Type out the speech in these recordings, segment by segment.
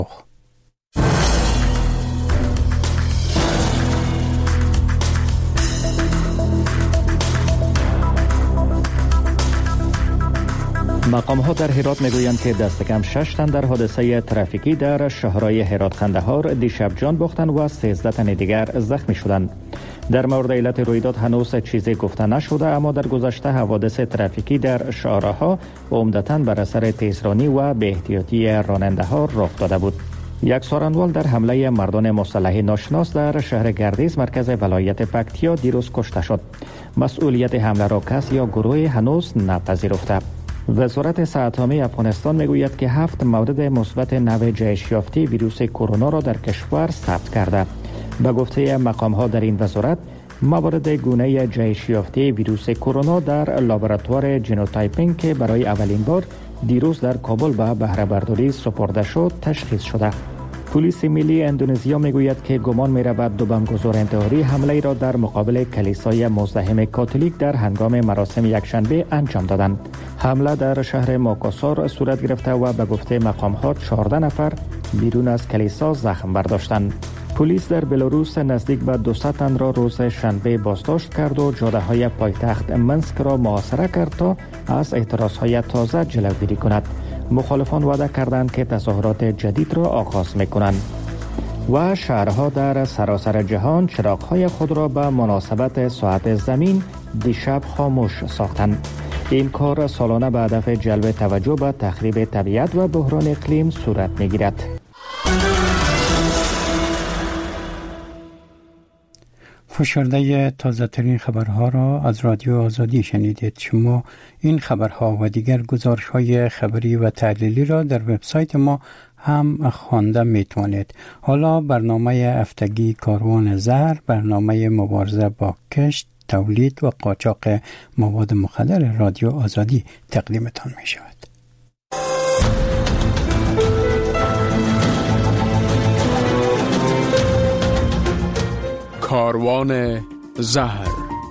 مقام‌ها در هرات میگویند که دست کم 6 تن در حادثه ترافیکی در شهرهای هرات قندهار دیشب جان باختند و 13 تن دیگر زخمی شدند. در مورد علت رویداد هنوز چیزی گفته نشده، اما در گذشته حوادث ترافیکی در شهرها عمدتاً بر اثر تیزرانی و بی احتیاطی راننده‌ها رخ داده بود. یک سارنوال در حمله مردان مسلح ناشناس در شهر گردیز مرکز ولایت پکتیا دیروز کشته شد. مسئولیت حمله را کس یا گروه هنوز نپذیرفته. وزارت صحت عامه افغانستان میگوید که 7 مورد مثبت نوع جهش یافته ویروس کرونا را در کشور ثبت کرده. به گفته مقام‌ها در این وزارت، موارد گونه جهش یافته ویروس کرونا در لابراتوار ژنوتایپینگ که برای اولین بار دیروز در کابل به بهره برداری سپرده شد تشخیص شده. پلیس ملی اندونزیا میگوید که گمان می‌رود دو بمبگذار انتحاری حمله را در مقابل کلیسای مزدحم کاتولیک در هنگام مراسم یکشنبه انجام دادند. حمله در شهر ماکاسار صورت گرفته و به گفته مقام‌ها 14 نفر بیرون از کلیسا زخم برداشتند. پلیس در بلاروس نزدیک به 200 تن را روز شنبه بازداشت کرد و جاده‌های پایتخت منسک را محاصره کرد تا از اعتراض‌های تازه جلوگیری کند. مخالفان وعده کردند که تظاهرات جدید را آغاز می‌کنند. و شهرها در سراسر جهان چراغ‌های خود را به مناسبت ساعت زمین دیشب خاموش ساختند. این کار سالانه به هدف جلب توجه به تخریب طبیعت و بحران اقلیم صورت می‌گیرد. فشرده تازه ترین خبرها را از رادیو آزادی شنیدید. شما این خبرها و دیگر گزارش های خبری و تحلیلی را در وبسایت ما هم خوانده میتوانید. حالا برنامه هفتگی کاروان زهر، برنامه مبارزه با کشت، تولید و قاچاق مواد مخدر رادیو آزادی تقدیمتان می شود. کاروان زهر.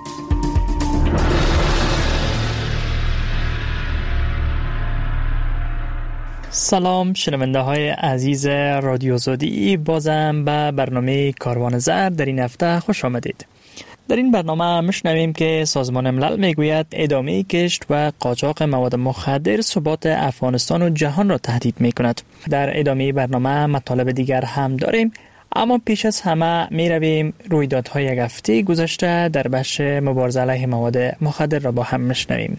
سلام شنونده های عزیز رادیو آزادی، بازم به برنامه کاروان زهر در این هفته خوش آمدید. در این برنامه میشنویم که سازمان ملل میگوید ادامه کشت و قاچاق مواد مخدر ثبات افغانستان و جهان را تهدید میکند. در ادامه برنامه مطالب دیگر هم داریم، اما پیش از همه می رویم رویدادهای یک هفته گذشته در بخش مبارزه علیه مواد مخدر را با هم میشنویم.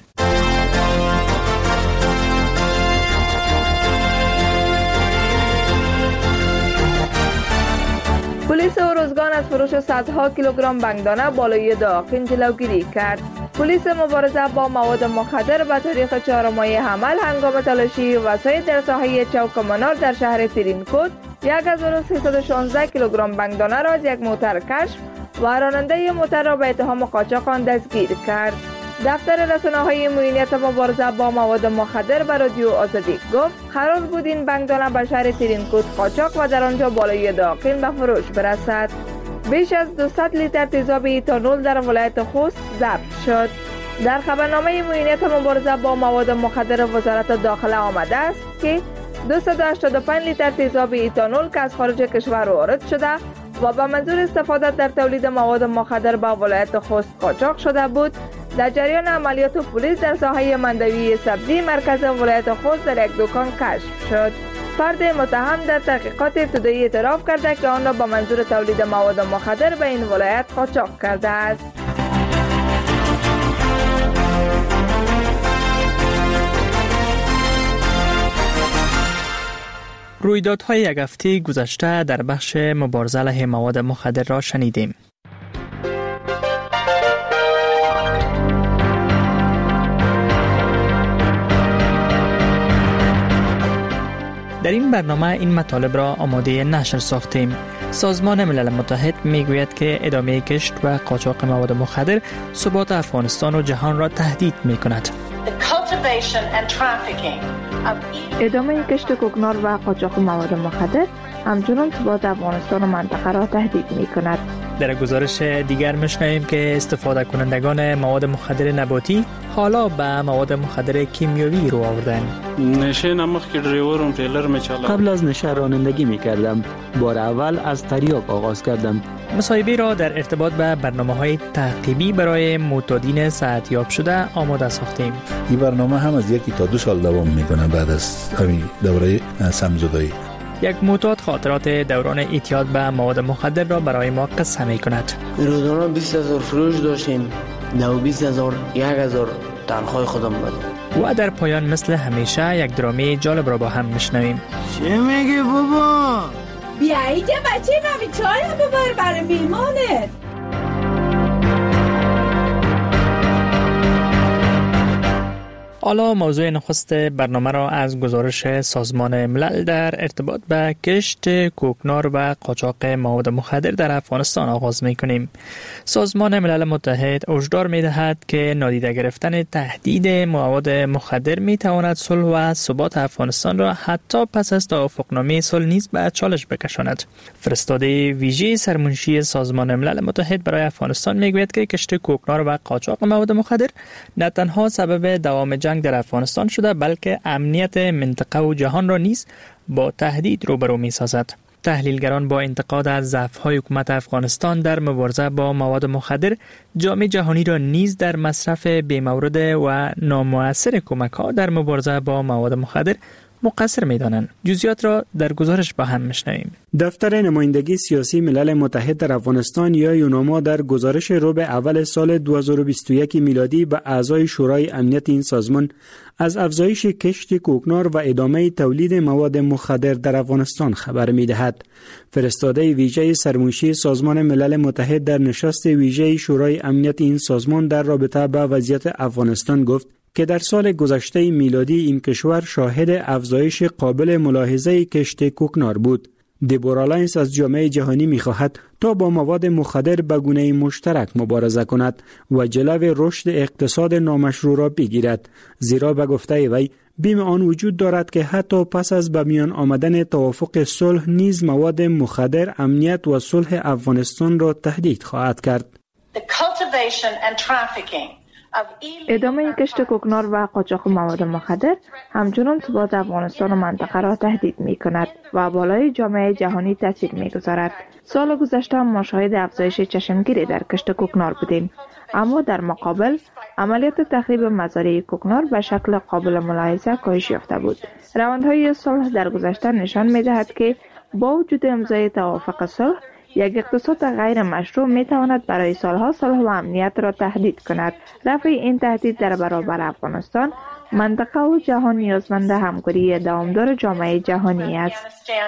پلیس ارزگان از فروش صدها کیلوگرم بنگدانه بالای داغین جلوگیری کرد. پلیس مبارزه با مواد مخدر به تاریخ 4 ماه حمل هنگام تلاشی وسایل در ساحه چوک منار در شهر ترینکوت 1316 کیلوگرم بنگدانه را از یک موتر کشف و راننده موتر را به اتهام قاچاق آن دستگیر کرد. دفتر رسانه‌های معینیت مبارزه با مواد مخدر به رادیو آزادی گفت قرار بود این بنگدانه به شهر ترینکوت قاچاق و در آنجا بالای داغین به فروش برسد. بیش از 200 لیتر تیزاب ایتانول در ولایت خوست ضبط شد. در خبرنامه معینیت مبارزه با مواد مخدر وزارت داخله آمده است که 285 لیتر تیزاب ایتانول که از خارج کشور وارد شده و به منظور استفاده در تولید مواد مخدر به ولایت خوست قاچاق شده بود، در جریان عملیات پلیس در ساحه مندوی سبزی مرکز ولایت خوست در یک دکان کشف شد. فرد متهم در تحقیقات ابتدایی اعتراف کرده که آن را به منظور تولید مواد مخدر به این ولایت قاچاق کرده است. رویدادهای یک هفته گذشته در بخش مبارزه علیه مواد مخدر را شنیدیم. در این برنامه این مطالب را آماده نشر ساختیم. سازمان ملل متحد میگوید که ادامه کشت و قاچاق مواد مخدر ثبات افغانستان و جهان را تهدید میکند. ادامه کشت کوکنار و قاچاق مواد مخدر همچنان ثبات افغانستان و منطقه را تهدید میکند. در گزارش دیگر می‌شنویم که استفاده کنندگان مواد مخدر نباتی حالا به مواد مخدر کیمیایی رو آوردن. نشه نمخ که دریورم تریلر میچالم. قبل از نشه رانندگی میکردم. بار اول از تریاک آغاز کردم. مصاحبه را در ارتباط به برنامه‌های تعقیبی برای معتادین صحتیاب شده آماده ساختیم. این برنامه هم از 1 تا 2 سال دوام میکنه بعد از همین دوره سمزدایی. یک معتاد خاطرات دوران اعتیاد به مواد مخدر را برای ما قصه می‌کند. روزانه 20,000 فروش داشتیم. 20,000 1000 تنخواه خودم بود. و در پایان مثل همیشه یک درامی جالب را با هم میشنویم. چه میگی بابا؟ بیایی که بچه نمی چای ببر برای میمانت. حالا موضوع نخست برنامه را از گزارش سازمان ملل در ارتباط به کشت کوکنار و قاچاق مواد مخدر در افغانستان آغاز می‌کنیم. سازمان ملل متحد هشدار می‌دهد که نادیده گرفتن تهدید مواد مخدر می‌تواند صلح و ثبات افغانستان را حتی پس از توافقنامه صلح نیز به چالش بکشاند. فرستاده ویژه سرمنشی سازمان ملل متحد برای افغانستان می‌گوید که کشت کوکنار و قاچاق مواد مخدر نه تنها سبب دوام جنگ در افغانستان شده بلکه امنیت منطقه و جهان را نیز با تهدید روبرو می‌سازد. تحلیلگران با انتقاد از ضعف‌های حکومت افغانستان در مبارزه با مواد مخدر جامعه جهانی را نیز در مصرف بی‌مورد و نامؤثر کمک‌ها در مبارزه با مواد مخدر مقصر می‌دانند. جزئیات را در گزارش با هم می‌شنویم. دفتر نمایندگی سیاسی ملل متحد در افغانستان یا یوناما در گزارش ربع اول سال 2021 میلادی به اعضای شورای امنیت این سازمان از افزایش کشت کوکنار و ادامه تولید مواد مخدر در افغانستان خبر می‌دهد. فرستاده ویژه سرمنشی سازمان ملل متحد در نشست ویژه شورای امنیت این سازمان در رابطه با وضعیت افغانستان گفت که در سال گذشته میلادی این کشور شاهد افزایش قابل ملاحظه کشت کوکنار بود. دیبورا لاینس از جامعه جهانی می‌خواهد تا با مواد مخدر به گونه مشترک مبارزه کند و جلو رشد اقتصاد نامشروع را بگیرد، زیرا به گفته وی بیم آن وجود دارد که حتی پس از به میان آمدن توافق صلح نیز مواد مخدر امنیت و صلح افغانستان را تهدید خواهد کرد. ادامه کشت کوکنار و قاچاق مواد مخدر همچنان ثبات افغانستان و منطقه را تهدید می کند و بالای جامعه جهانی تاثیر می گذارد. سال گذشته ما شاهد افزایش چشمگیری در کشت کوکنار بودیم، اما در مقابل عملیات تخریب مزارع کوکنار به شکل قابل ملاحظه کاهش یافته بود. روندهای صلح در گذشته نشان می دهد که با وجود امضای توافق صلح یک اقتصاد غیر مشروع می تواند برای سالها صلح و امنیت را تهدید کند. رفع این تهدید در برابر افغانستان، منطقه و جهان نیازمند همکاری دوامدار جامعه جهانی است.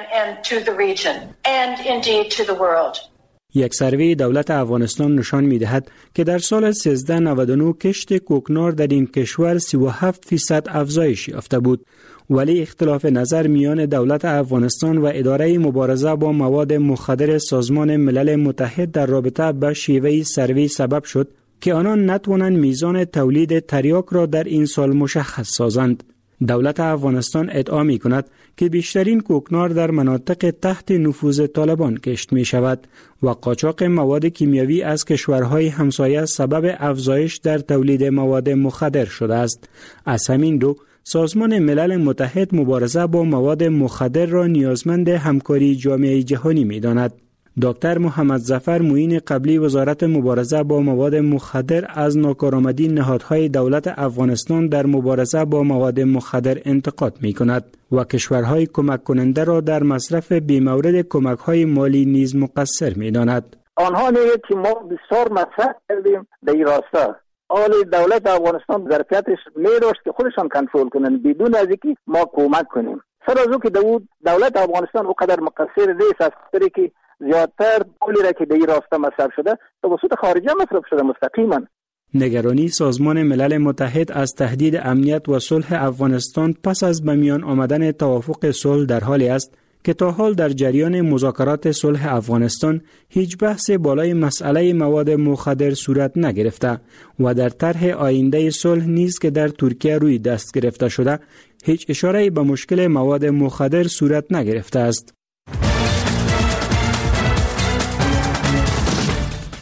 یک سروی دولت افغانستان نشان می دهد که در سال 1399 کشت کوکنار در این کشور 37% افزایش یافته بود، ولی اختلاف نظر میان دولت افغانستان و اداره مبارزه با مواد مخدر سازمان ملل متحد در رابطه با شیوه سروی سبب شد که آنان نتوانند میزان تولید تریاک را در این سال مشخص سازند. دولت افغانستان ادعا می کند که بیشترین کوکنار در مناطق تحت نفوذ طالبان کشت می شود و قاچاق مواد کیمیایی از کشورهای همسایه سبب افزایش در تولید مواد مخدر شده است. از همین رو سازمان ملل متحد مبارزه با مواد مخدر را نیازمند همکاری جامعه جهانی می داند. دکتر محمد ظفر معین قبلی وزارت مبارزه با مواد مخدر از ناکارآمدی نهادهای دولت افغانستان در مبارزه با مواد مخدر انتقاد می کند و کشورهای کمک کننده را در مصرف بی‌مورد کمک‌های مالی نیز مقصر می داند. آنها میگویند که ما بسیار مصرف کردیم در این راستا. حالی دولت افغانستان ظرفیتش می‌داشت که خودشان کنترل کنند بدون از اینکه ما کمک کنیم. سر از او که دولت افغانستان اونقدر مقصر نیست از خاطری که زیادتر پولی را که در این راستا مصرف شده توسط خارجه مصرف شده مستقیما. نگرانی سازمان ملل متحد از تهدید امنیت و صلح افغانستان پس از به میان آمدن توافق صلح در حالی است که تا حال در جریان مذاکرات صلح افغانستان هیچ بحث بالای مسئله مواد مخدر صورت نگرفته و در طرح آینده صلح نیز که در ترکیه روی دست گرفته شده هیچ اشاره به مشکل مواد مخدر صورت نگرفته است.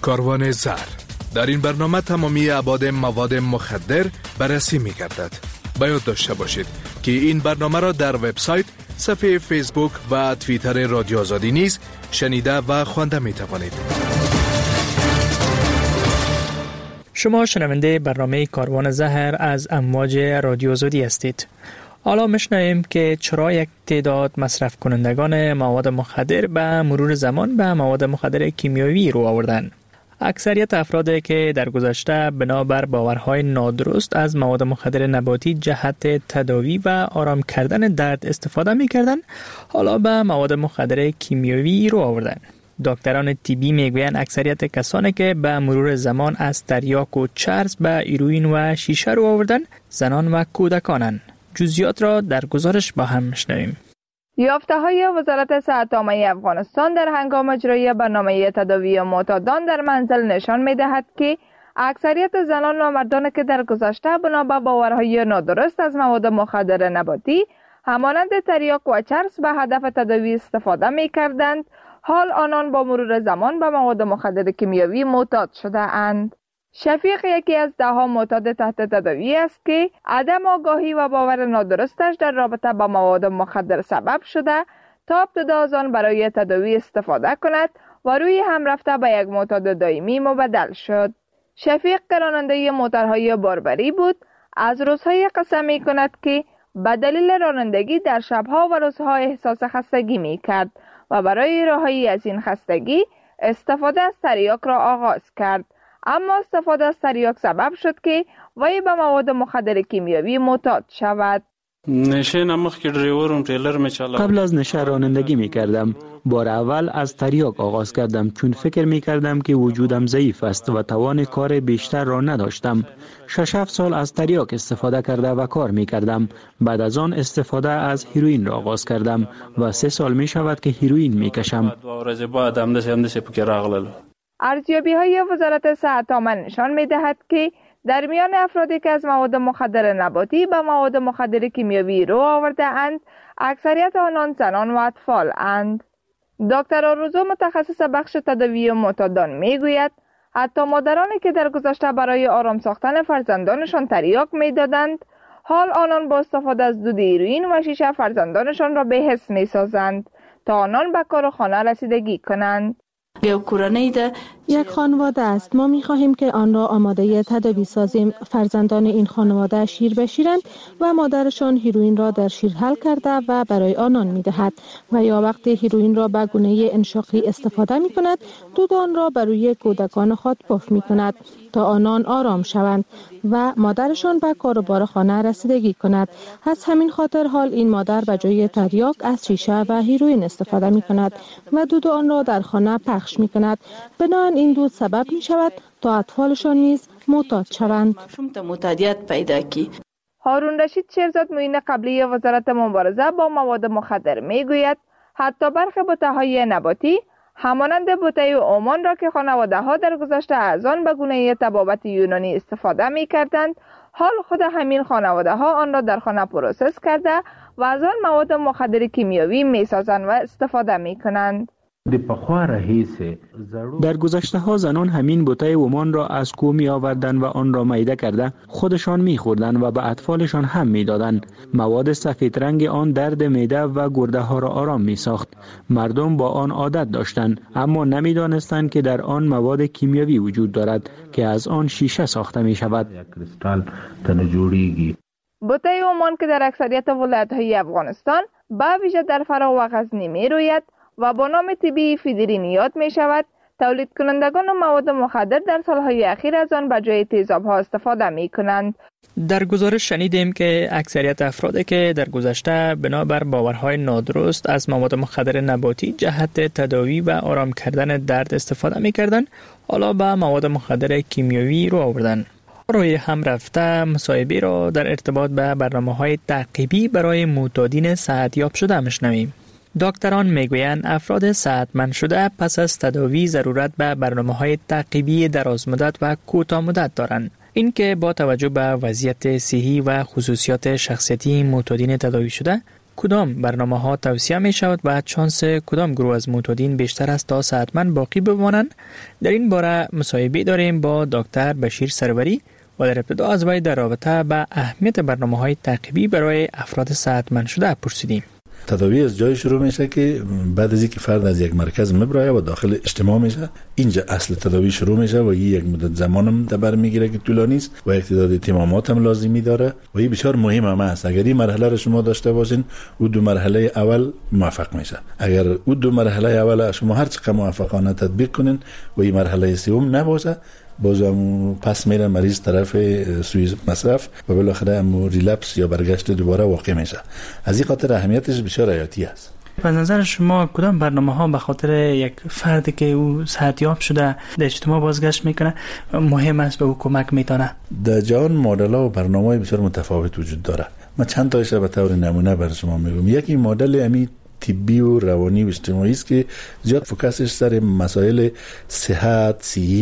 کاروان زهر. در این برنامه تمامی ابعاد مواد مخدر بررسی می گردد. باید داشته باشید که این برنامه را در وبسایت، صفحه فیسبوک و توییتر رادیو آزادی نیز شنیده و خوانده می توانید. شما شنونده برنامه کاروان زهر از امواج رادیو آزادی هستید. حالا میشنویم که چرا یک تعداد مصرف کنندگان مواد مخدر به مرور زمان به مواد مخدر کیمیایی رو آوردن. اکثریت افرادی که در گذشته بنابر باورهای نادرست از مواد مخدر نباتی جهت تداوی و آرام کردن درد استفاده می‌کردند، حالا به مواد مخدر کیمیایی رو آوردن. دکتران طبی میگویند اکثریت کسانی که به مرور زمان از تریاک و چرس به هیروئین و شیشه رو آوردن زنان و کودکانند. جزئیات را در گزارش با هم میشنویم. یافته‌های وزارت صحت عامه افغانستان در هنگام اجرای برنامه تداوی معتادان در منزل نشان می‌دهد که اکثریت زنان و مردانی که در گذشته بنا به باورهای نادرست از مواد مخدر نباتی همانند تریاک و چرس به هدف تداوی استفاده می‌کردند، حال آنان با مرور زمان به مواد مخدر کیمیایی معتاد شده اند. شفیق یکی از 10 معتاد تحت تداوی است که عدم آگاهی و باور نادرستش در رابطه با مواد مخدر سبب شده تا ابتدا از آن برای تداوی استفاده کند و روی هم رفته به یک معتاد دائمی مبدل شد. شفیق راننده موتورهای باربری بود. از روزهای قسم می کند که به دلیل رانندگی در شبها و روزها احساس خستگی می کرد و برای رهایی از این خستگی استفاده از تریاک را آغاز کرد. اما استفاده از تریاک سبب شد که وی به مواد مخدر کیمیایی معتاد شود. نشه نمخ که دریورم تریلر میچاله. قبل از نشه رانندگی میکردم. بار اول از تریاک آغاز کردم چون فکر میکردم که وجودم ضعیف است و توان کار بیشتر را نداشتم. 6-7 سال از تریاک استفاده کرده و کار میکردم. بعد از آن استفاده از هیروئین را آغاز کردم و 3 سال میشود که هیروئین میکشم. ارزیابی‌های وزارت صحت عامه نشان می‌دهد که در میان افرادی که از مواد مخدر نباتی به مواد مخدر کیمیایی رو آورده اند، اکثریت آنان زنان و اطفال اند. دکتر آرزو متخصص بخش تداوی معتادان میگوید حتی مادرانی که در گذشته برای آرام ساختن فرزندانشان تریاک میدادند، حال آنان با استفاده از دود هیروئین و شیشه فرزندانشان را بی‌حس میسازند تا آنان به کار و خانه رسیدگی کنند. یک خانواده است. ما می خواهیم که آن را آماده تداوی سازیم. فرزندان این خانواده شیر بشیرند و مادرشان هیروئین را در شیر حل کرده و برای آنان می دهد و یا وقتی هیروئین را به گونه انشاقی استفاده می کند، دود آن را بر روی کودکان خود پف می کند تا آنان آرام شوند و مادرشان به کار و بار خانه رسیدگی کند. از همین خاطر حال این مادر به جای تریاک از شیشه و هیروئین استفاده می کند و دود آن را در خانه پخش می کند. بنابراین این دود سبب می شود تا اطفالشان نیز معتاد شوند. هارون رشید شیرزاد معین قبلی وزارت مبارزه با مواد مخدر می گوید حتی برخی بوته‌های نباتی همانند بوته اومان را که خانواده ها در گذشته از آن به گونه طبابت یونانی استفاده می کردند، حال خود همین خانواده ها آن را در خانه پروسس کرده و از آن مواد مخدر کیمیایی می سازند و استفاده می کنند. در گذشته ها زنان همین بوته اومان را از کوه می آوردن و آن را میده کرده خودشان می خوردن و به اطفالشان هم می دادن. مواد سفید رنگ آن درد معده و گرده ها را آرام می ساخت. مردم با آن عادت داشتند اما نمی دانستند که در آن مواد کیمیایی وجود دارد که از آن شیشه ساخته می شود. بوته اومان که در اکثریت ولایت‌های افغانستان به ویژه در فراه و غزنی می روید و با نام طبی فیدرین یاد می شود، تولید کنندگان مواد مخدر در سالهای اخیر از آن به جای تیزاب‌ها استفاده می کنند. در گزارش شنیدیم که اکثریت افرادی که در گذشته بنابر باورهای نادرست از مواد مخدر نباتی جهت تداوی و آرام کردن درد استفاده می کردند، حالا به مواد مخدر کیمیایی رو آوردن. روی هم رفته مصاحبه را در ارتباط به برنامه‌های تعقیبی برای معتادین صحتیاب شده میشنویم. دکتران میگویند افراد صحتمند شده پس از تداوی ضرورت به برنامه‌های تعقیبی درازمدت و کوتاه‌مدت دارند. این که با توجه به وضعیت صحی و خصوصیات شخصیتی معتادین تداوی شده کدام برنامه ها توصیه می شود و چانس کدام گروه از معتادین بیشتر است تا صحتمند باقی بمانند؟ در این باره مصاحبه داریم با دکتر بشیر سروری و در ابتدا از وی در رابطه با اهمیت برنامه‌های تعقیبی برای افراد صحتمند شده پرسیدیم. تداوی از جای شروع میشه که بعد از اینکه فرد از یک مرکز مبرایه و داخل اجتماع میشه، اینجا اصل تداوی شروع میشه و یک مدت زمانم در میگیره که طولانی است و یک تعداد اهتمامات هم لازمی داره و این بسیار مهم هم است. اگر این مرحله رو شما داشته باشین، او دو مرحله اول موفق میشه. اگر او دو مرحله اول شما هر چقدر موفقانه تطبیق کنین و این مرحله سوم نباشه، بازم پس میره مریض طرف سوی مصرف و بالاخره هم ریلپس یا برگشت دوباره واقع میشه. از این خاطر اهمیتش بسیار حیاتی است. به نظر شما کدام برنامه ها به خاطر یک فردی که او صحتیاب شده در اجتماع بازگشت میکنه مهم است به او کمک میتونه؟ در جهان مدل ها و برنامه‌های بسیار متفاوت وجود داره. من چند تایش به طور نمونه بر شما میگم. یکی مدل امی طبی و روانی و اجتماعی است که زیاد فوکسش سر مسائل صحت،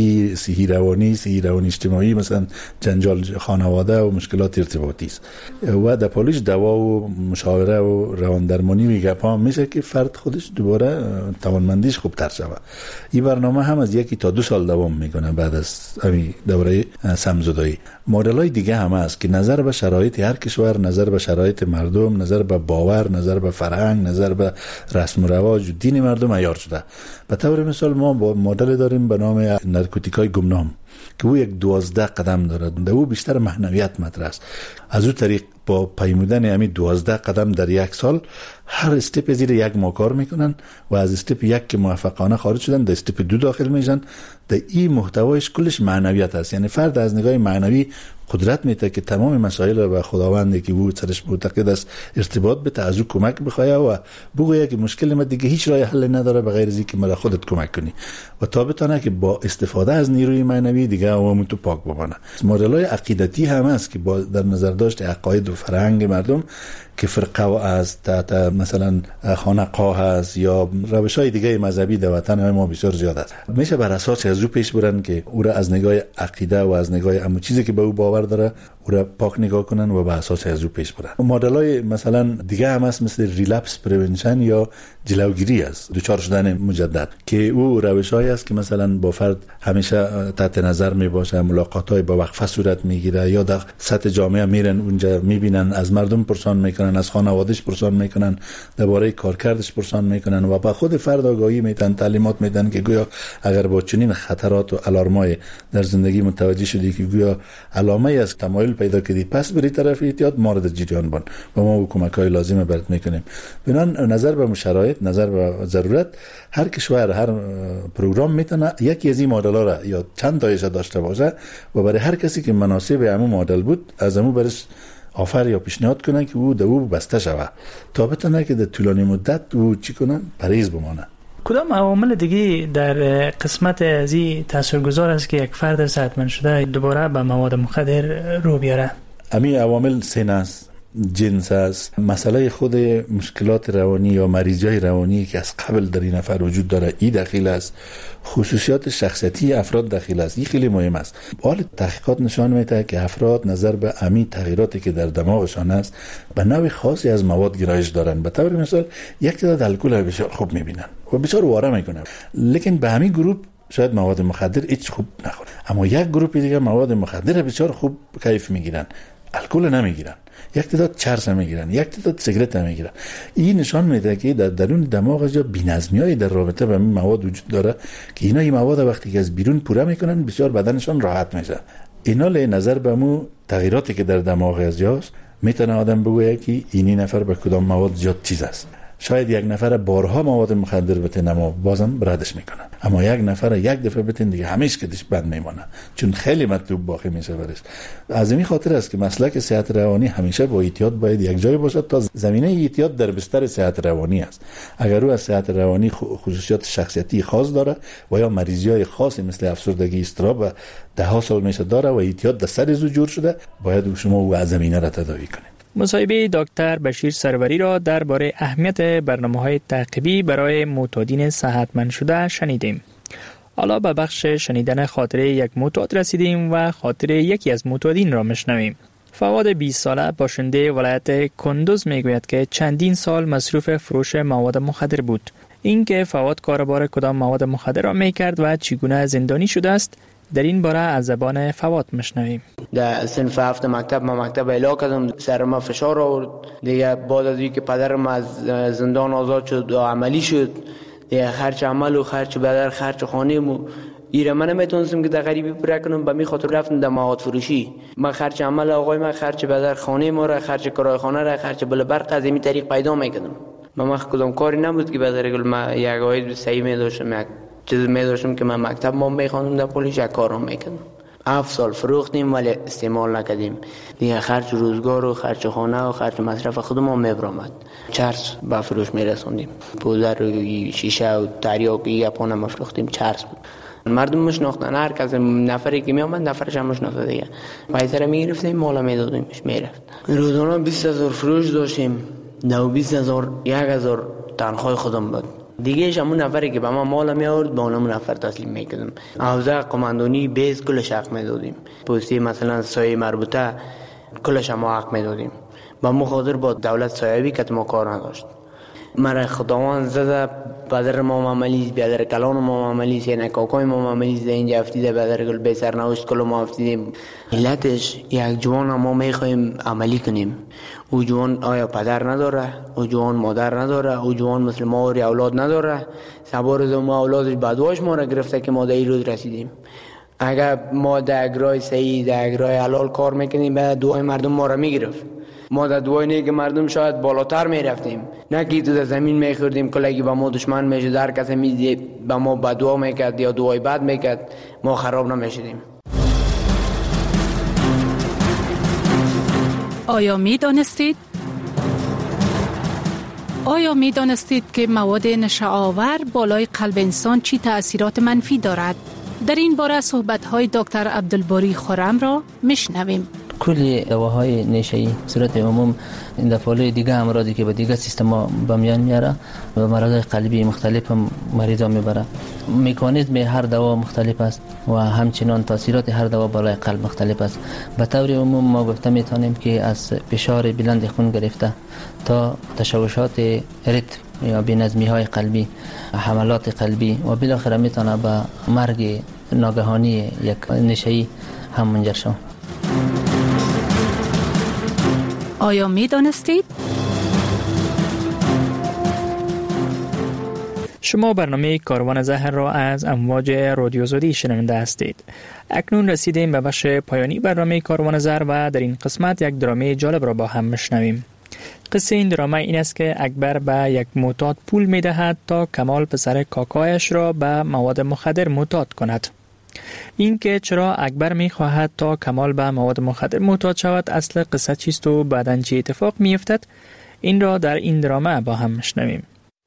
صحی روانی اجتماعی، مثلا جنجال خانواده و مشکلات ارتباطی است و در پالیش دوا و مشاوره و روان درمانی میگه میشه که فرد خودش دوباره توانمندیش خوبتر شود. این برنامه هم از 1 تا 2 سال دوام میکنه بعد از همین دوره سمزدایی. مدل‌های دیگه هم هست که نظر به شرایط هر کشور، نظر به شرایط مردم، نظر به باور، نظر به فرهنگ، نظر به رسم و رواج و دین مردم عیار شده. به طور مثال ما با مدل داریم به نام نارکوتیکای گمنام که او یک 12 قدم داره. در او بیشتر معنویت مطرح است. از او طریق با پیمودن همین 12 قدم در یک سال هر استپ زیر یک ما کار میکنن و از استپ 1 که موفقانه خارج شدن در استپ 2 داخل میشن. در این محتوایش کلش معنویت است. یعنی فرد از نگاه معنوی قدرت میده که تمام مسائل رو به خداوندی که او سرش معتقد است ارتباط بده، از او کمک بخواه و بگویه که مشکل ما دیگه هیچ راه حل نداره بغیر از اینکه مرا خودت کمک کنی و تا بتونه که با استفاده از نیروی معنوی دیگه عوامو تو پاک بمانه. مدل‌های عقیدتی هم است که با در نظر داشت عقاید و فرهنگ مردم که فرقه و از تحت مثلا خانقاه است یا روش‌های دیگه مذهبی در وطن ما بسیار زیاد است. میشه بر اساس از او پیش برن که او را از نگاه عقیده و از نگاه همون چیزی که به او باور داره او را پاک نگاه کنن و بر اساس از او پیش برن. مدل‌های مثلا دیگه هم هست مثل ریلپس پریونشن یا جلوگیری است، دوچار شدن مجدد، که او روش‌هایی است که مثلا با فرد همیشه تحت نظر میباشه، ملاقات‌های با وقفه صورت میگیره یا در سطح جامعه میرن اونجا میبینن، از مردم پرسان میکنن، از خانواده‌اش پرسان میکنن، درباره کارکردش پرسان میکنن و با خود فرد آگاهی میدن، تعلیمات میدن که گویا اگر با چنین خطرات و الارمای در زندگی متوجه شدی که گویا علامه از تمایل پیدا کردی، پس بری طرف احتیاط، مورد جریان بان و ما کمک‌های لازم برات میکنیم. بنان نظر به شرایط، نظر به ضرورت، هر کشور هر پروگرام میتونه یکی از این مدل‌ها را یا چند تایش داشته باشه و برای هر کسی که مناسب همون مدل بود از همون برش آفر یا پیشنهاد کنن که او دو بسته شوه تا بتونه که در طولانی مدت او چی کنن، پرهیز بمانه. کدام عوامل دیگه در قسمت از این تاثیرگذار است که یک فرد صحتمند شده دوباره به مواد مخدر رو بیاره؟ همین عوامل سن است، جنس است، مسئله خود مشکلات روانی یا مریضی‌های روانی که از قبل در این نفر وجود داره این داخل است، خصوصیات شخصیتی افراد داخل است. این خیلی مهم است. حال تحقیقات نشان میده که افراد نظر به همین تغییراتی که در دماغشان است به نوع خاصی از مواد گرایش دارن. به طور مثال یک تعداد الکل بسیار خوب میبینن و بسیار واره میکنن، لیکن به همین گروه شاید مواد مخدر هیچ خوب نخوره، اما یک گروه دیگه مواد مخدر بسیار خوب کیف میگیرن، الکل نمیگیرن، یک تعداد چرس میگیرن، یک تعداد سیگرت میگیرن. این نشان میده که در درون دماغ جا بی‌نظمی‌های در رابطه با این مواد وجود داره که اینا این مواد وقتی که از بیرون پوره میکنن بسیار بدنشان راحت میشه. اینا له نظر به مو تغییراتی که در دماغ از جاست میتونه آدم بگویه که اینی نفر به کدام مواد زیاد چیز است. شاید یک نفر بارها مواد مخدر بتن اما بازم ردش میکنه، اما یک نفر یک دفعه بتن دیگه همیشه کدش بند میمونه چون خیلی مطلوب باقی میشه برش. از این خاطر است که مسلک صحت روانی همیشه با احتیاط باید یک جای باشد تا زمینه احتیاط در بستر صحت روانی است. اگر او از صحت روانی خصوصیات شخصیتی خاص داره و یا مریضی‌های خاصی مثل افسردگی، اضطراب و 10 سال میشه داره و احتیاط در سر از جور شده، باید شما او از زمینه را تداوی کنید. مصاحبه دکتر بشیر سروری را درباره اهمیت برنامه‌های تعقیبی برای معتادین صحتمند شده شنیدیم. حالا به بخش شنیدن خاطره یک معتاد رسیدیم و خاطره یکی از معتادین را میشنویم. فواد 20 ساله باشنده ولایت کندوز میگوید که چندین سال مصروف فروش مواد مخدر بود. اینکه فواد کاربار کدام مواد مخدر را میکرد و چگونه زندانی شده است در این باره از زبان فواد میشنویم. در صنف 7 مکتب ما مکتب اعلا کردم، سر ما فشار آورد دیگه. بعد از اینکه پدرم از زندان آزاد شد و عملی شد دیگه، خرچ عمل و خرچ بدر خرچ خانه مو ایره من نمیتونستم که در غریبی پر کنم. به می خاطر رفتم در مواد فروشی. من خرچ عمل آقای من، خرچ بدر خانه ما را، خرچ کرایه خانه را، خرچ بل برق از این طریق پیدا میکردم. من کدام کاری نبود که بدر گل ما یک عاید صحیح می داشتم، یک چیز می داشتم که من مکتب ما میخواندم در پلیس یک کارم میکردم. 7 سال فروختیم ولی استعمال نکردیم دیگه. خرچ روزگار و خرچ خانه و خرچ مصرف خودمون میبرامد. چرس به فروش میرسوندیم، پودر و شیشه و تریاکی یا پونه مفروختیم. چرس بود، مردم مشناختن، هر کس نفری که میامد نفرش هم مشناخته دیگه. پیسه را میگرفتیم مالا میدادیمش میرفت. روزانه 20,000 فروش داشتیم، 20,000 1,000 تنخواه خودم بود دیگه. همون نفری که به ما مال می آورد به اونم نفر تسلیم میکردم. حوزه قماندانی بیس کلش حق میدادیم، پستی مثلا سایه مربوطه کلش هم حق میدادیم. با مخاطر با دولت سایوی که ما کار نداشت. مرا خداوند زده پدر ما معاملیز، بیادر کلان ما معاملیز، یعنی کاکای ما معاملیز اینجا افتیده، بیادر گل بی سرنوشت کلو ما افتیدیم. علتش یک جوان ما میخوایم عملی کنیم. او جوان آیا پدر نداره، او جوان مادر نداره، او جوان مثل ما و اولاد نداره. سبار از ما اولادش بدواش ما را گرفته که ما در این روز رسیدیم. اگر ما در اگرای صحیح، در اگرای حلال کار میکنیم بعد دعای مردم ما را میگرفت. ما در دعای نیک مردم شاید بالاتر میرفتیم، نه که تو در زمین میخوردیم کلگی با ما دشمن میشد، هر کس میدید با ما بددعا میکرد یا دعای بد میکرد، ما خراب نمیشدیم. آیا میدانستید که مواد نشه‌آور بالای قلب انسان چی تأثیرات منفی دارد؟ در این باره صحبت‌های دکتر عبدالباری خرم را میشنویم. کلی دواهای نشه‌ای صورت عموم این دفعه دیگه امراضی که به دیگه سیستما به میان میاره و مرض قلبی مختلف هم مریضا میبره. مکانیزم هر دوا مختلف است و همچنان تاثیرات هر دوا بالای قلب مختلف است. به طور عموم ما گفته میتونیم که از فشار بلند خون گرفته تا تشوشات ریتم یا بی‌نظمی‌های قلبی، حملات قلبی و بالاخره میتونه به مرگ ناگهانی یک نشه‌ای هم منجر شود. آیا می‌دانستید؟ شما برنامه کاروان زهر را از امواج رادیو آزادی شنونده هستید. اکنون رسیدیم به بخش پایانی برنامه کاروان زهر و در این قسمت یک درامه جالب را با هم میشنویم. قصه این درامه این است که اکبر به یک معتاد پول میدهد تا کمال پسر کاکایش را به مواد مخدر معتاد کند. این که چرا اکبر میخواهد تا کمال به مواد مخدر معتاد شود، اصل قصه چیست و بعداً چه اتفاق میافتد، این را در این درامه با هم میشنویم.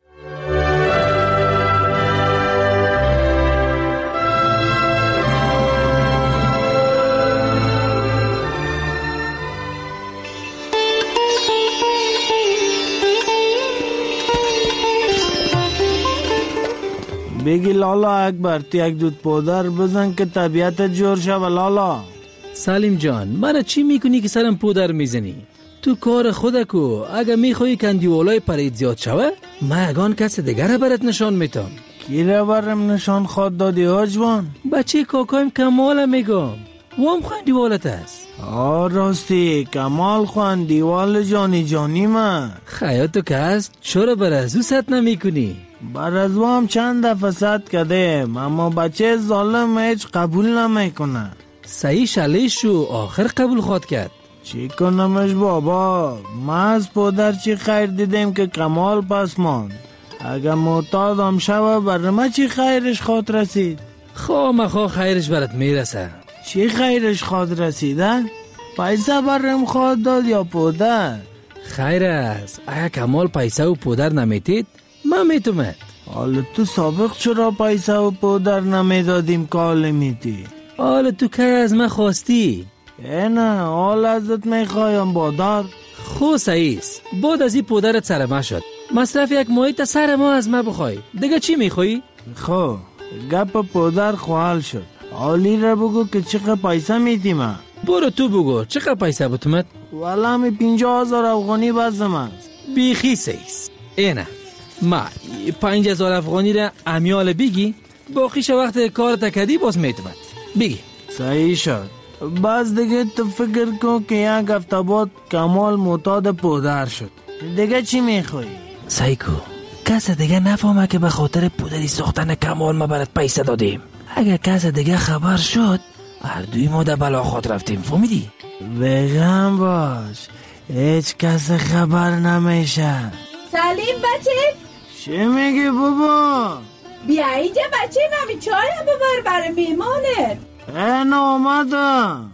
بگی لالا اکبر تو یک دود پودر بزن که طبیعت جور شوه لالا. سلیم جان، من چی میکنی که سرم پودر میزنی؟ تو کار خودکو. اگه میخوایی کندیولای پرید زیاد شوه من یگان کس دیگر برات نشان میتم. کی را برم نشان خواد دادی آجوان؟ بچه کاکایم کمال میگم، وام خواندیوالت است. راستی کمال خواندیوال جانی من. خیاتو که است چرا بر ازو ست نمی کنی؟ بر ازو هم چند دفعه ست کردیم اما بچه ظالم هیچ قبول نمیکنه. صحیح شلیش شو آخر قبول خواد کرد. چی کنمش بابا؟ ما از پدر چی خیر دیدیم که کمال پس ماند. اگه معتاد هم شوه بر ما چی خیرش خواد رسید؟ خواه خیرش برات میرسه. چی خیرش خواد رسیده؟ پیسه برم خواد داد یا پودر؟ خیر است. اگه کمال پیسه و پودر نمیتید من میتومد. حالا تو سابق چرا پیسه و پودر نمیدادیم کال میتی؟ حالا تو که از من خواستی؟ نه حال ازت میخوایم بادار. خو سعیس بعد از این پودرت سر ما شد، مصرف یک ماهی تا سر ما از ما بخوای. دیگه چی میخوایی؟ خو گپ پودر خوال شد. حالی را بگو که چقدر پیسه میدی ما؟ برو تو بگو چقدر پیسه بتومد؟ والا می 50,000 افغانی بازم است. بیخی سیست اینه ما 5,000 افغانی را امیال بگی باقیش وقت کار تکدی باز میتومد بگی. صحیح شد. باز دیگه تو فکر کن که یک هفته بعد کمال معتاد پودر شد. دیگه چی میخوایی؟ سایکو کس دیگه نفهمه که به خاطر پودری ساختن کمال ما برات پیسه دادیم. اگر کس دیگه خبر شد هر دوی ما در بلا خود رفتیم. فهمیدی؟ بگم باش هیچ کس خبر نمیشه. سلیم بچه چی میگی بابا؟ بیا اینجا بچه نمی چای ببر برای میمانت. این آمدم.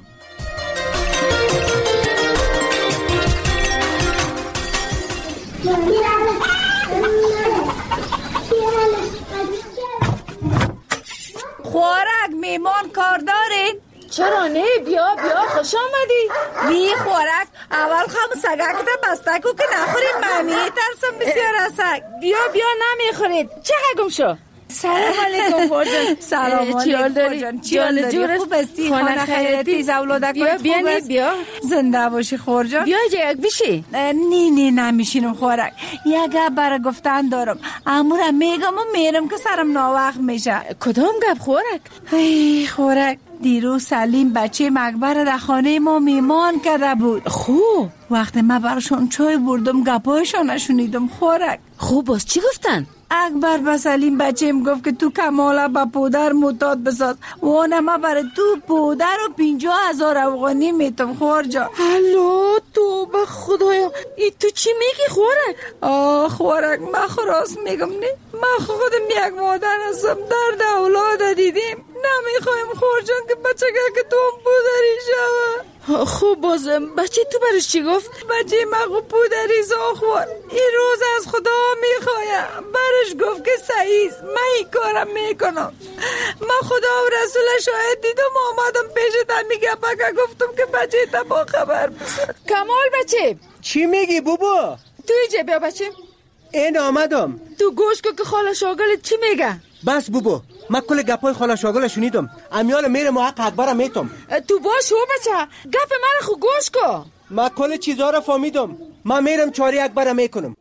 خوارک میمان کار دارین؟ چرا نه؟ بیا خوش آمدی. بی خوارک اول خم سگک بسته کو که نخورید. ممی ترسم بسیار از سگ. بیا نمیخورید. چه گم شو؟ سلام علیکم فرجان. سلام علیکم. چیال داری؟ خوب استی؟ خانه خیرتی زولادک خوب است؟ بیا زنده باشی خورجان. بیا جایک بشی. نه نمیشینم خوارک. یک گپ برای گفتن دارم. امورم میگم و میرم که سرم ناوقت میشه. کدام گپ خوارک؟ ای خوارک دیروز سلیم بچه مکبر در خانه ما میمان کرده بود. خوب وقتی من براشون چای بردم گپایشان نشونیدم خوارک. خوب باز چی گفتن؟ اکبر به سلیم بچه‌م گفت که تو کمالا با پودر معتاد بساز و ما برای تو پودر و 50,000 افغانی میتم خورجا. هلو تو به خدایا ای تو چی میگی خوارک؟ خوارک من خراس میگم نه. من خودم یک مادر هستم. درد اولاد دیدیم. نمیخوایم خورجان که بچه که تو هم پودری شوه. خوب بازم بچه تو برش چی گفت؟ بچه من پودری زاخوار این روز از خدا میخوایم. برش گفت که سعیز من این کارم میکنم. من خدا و رسول شاهد دیدم آمدم پیشت میگه بگه گفتم که بچه تا با خبر بسید. کمال بچه چی میگی بابا؟ تو اینجا بیا بچه. این آمدم. تو گوش که خاله شاگلت چی میگه؟ بس بابا من کل گپای خاله شاگل شنیدم. امیال میره محق اکبرم میتم. تو باش بچه گپ من خو گوش کو. من کل چیزا را فهمیدم. من میرم چاری اکبرم میکنم.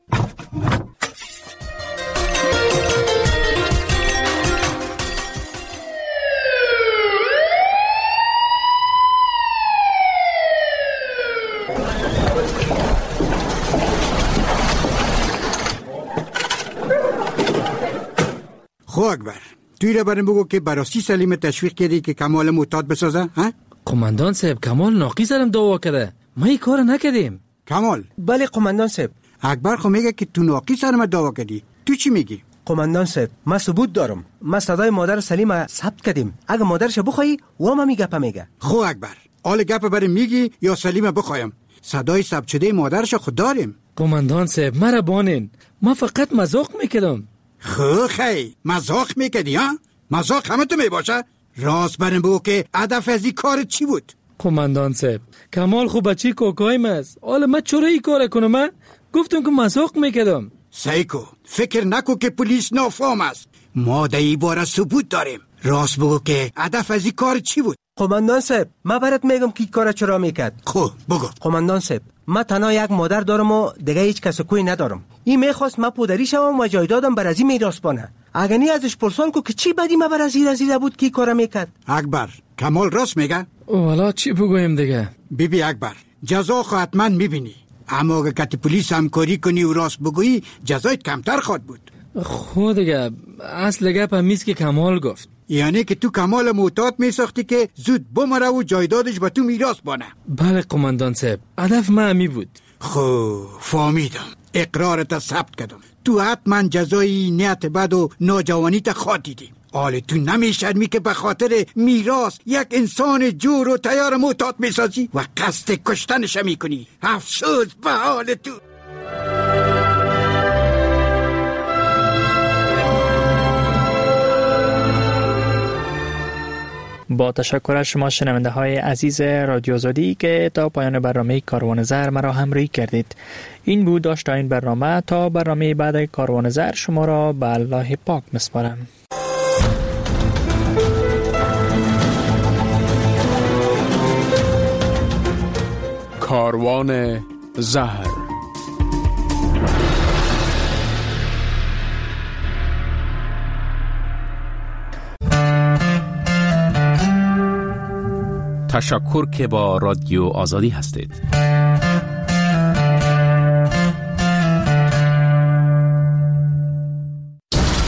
خو اکبر توی را برم بگو که براستی سلیم تشویق کردی که کمال معتاد بسازه ها؟ قماندان صاحب کمال ناقی سرم دعوا کرده. ما این کار نکردیم. کمال؟ بله قماندان صاحب. اکبر خو میگه که تو ناقی سرم دعوا کردی. تو چی میگی؟ قماندان صاحب من ثبوت دارم. ما صدای مادر سلیم ثبت کردیم. اگه مادرش بخوای و ما میگه میگه. خو اکبر آل گپ برام میگی یا سلیم بخوایم؟ صدای ثبت شده مادرش خود داریم. قماندان صاحب مرا بانین. ما فقط مذاق میکردم. خی مذاق میکردی ها؟ مذاق همه تو میباشه؟ راست برم بگو که هدف از این کار چی بود؟ قماندان صاحب کمال خوب بچی کوکایم است. حالا من چرا این کار کنم؟ من گفتم که مذاق میکردم. سایکو فکر نکو که پلیس نافهم است. ما در این باره ثبوت داریم. راست بگو که هدف از این کار چی بود؟ قماندان صاحب من برات میگم که کار چرا میکرد. خب بگو. قماندان صاحب من تنها یک مادر دارم و دیگه هیچ کس کوی ندارم. این میخواست من پودری شوم و جایدادم بر از این میراث بانه. اگه نی ازش پرسان کو که چی بدی من بر از این بود کی کارا میکرد. اکبر کمال راست میگه؟ والا چی بگویم دیگه؟ بیبی اکبر جزا خو حتما میبینی. اما اگه کت پلیس همکاری کنی و راست بگویی جزایت کمتر خواهد بود. خود دیگه اصل گپ همیست که کمال گفت. یعنی که تو کمال معتاد میساختی که زود بمره و جایدادش به تو میراث بانه. بله قماندان صاحب هدف من همی بود. خب فهمیدم. اقرارت ثبت کردم. تو حتما جزای نیت بد و ناجوانیت خاطیدی. حال تو نمیشرمی که به خاطر میراث یک انسان جور و تیار معتاد میسازی و قصد کشتنش میکنی. افسوس به حال تو. با تشکر از شما شنونده های عزیز رادیو آزادی که تا پایان برنامه کاروان زر مرا همراهی کردید. این بود داشت این برنامه. تا برنامه بعد کاروان زر شما را به الله پاک میسپارم. کاروان زهر. تشکر که با رادیو آزادی هستید.